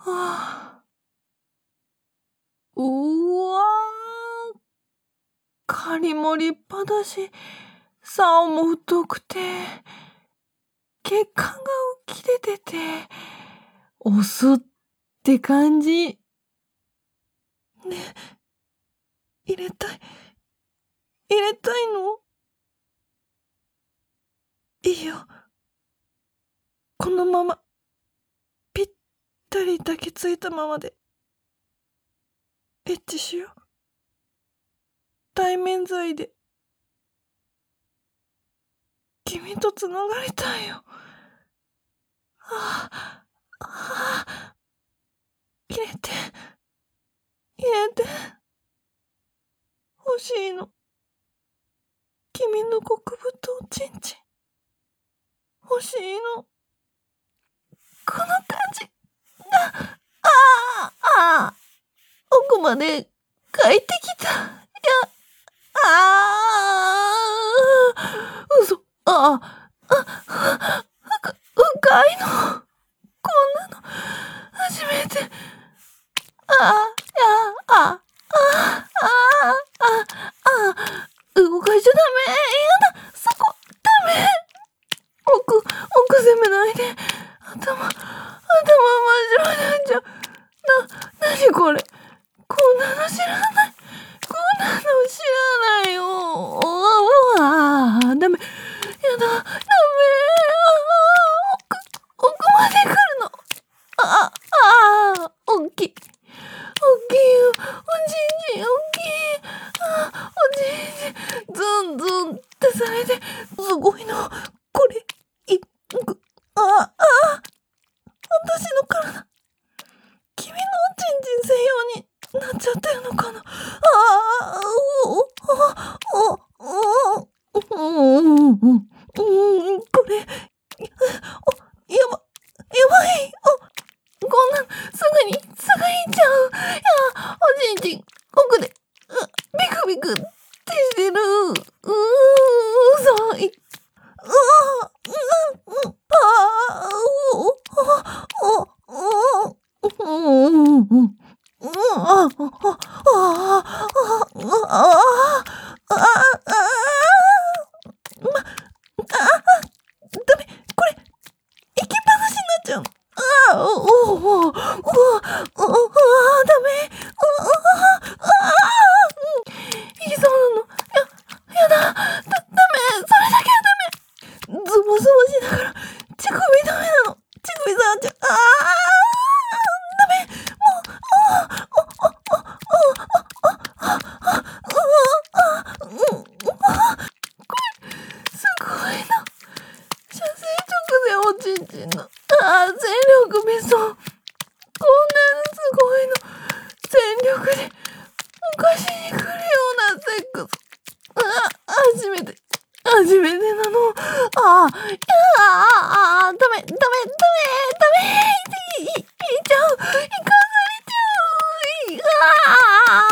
あ、うわー、狩りも立派だし、竿も太くて、血管が浮き出てて、オスって感じ。ね、入れたい。入れたいの？いいよ。このまま、ぴったり抱きついたままで、エッチしよう。対面罪で。君とつながりたいよ。ああ、ああ、入れて、入れて。欲しいの。君の極太おちんちん。欲しいの。この感じ。ああ、奥まで帰ってきた。いや、嘘。深いの。こんなの、初めて。動かしちゃダメ。やだ、そこ、ダメ。奥攻めないで。頭真っ白になっちゃう。なにこれ。こんなの知らない。こんなの知らないよ。ダメ。やだ、ダメ。奥まで来るの。おっきいよ。おちんちん、おっきい。おちんちん、ズンズンってされて、すごいの。これ、私の体、君のおちんちん専用になっちゃってるのかな。これ、やばい。こんな、すぐいっちゃう。おちんちん、奥で、ビクビクってしてる。さい。ダメ、これ、行きっぱなしになっちゃうの。ダメ。いきそうなの。やだ。ダメ。それだけはダメ。ズボズボしながら、乳首ダメなの。乳首触っちゃう。ダメ。すごいの。射精直前おちんちんの。全力メソ。こんなのすごいの。全力で、おかしに来るようなセックス。初めてなの。ダメ。いっちゃう。行かされちゃ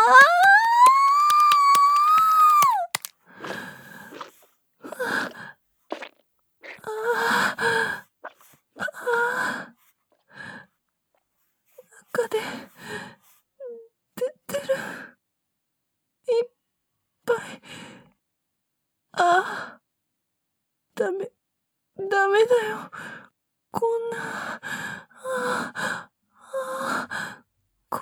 う。中で、出てる。いっぱい。ダメだよ。こんな、こ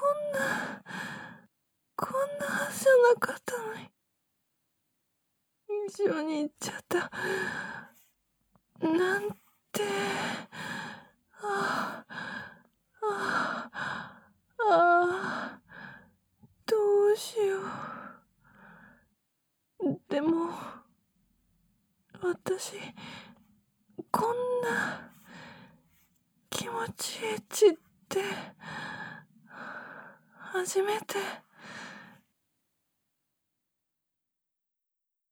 んなはずじゃなかったのに。一緒に行っちゃった。なんて。どうしよう。でも、私、こんな気持ちいいエッチって初めて。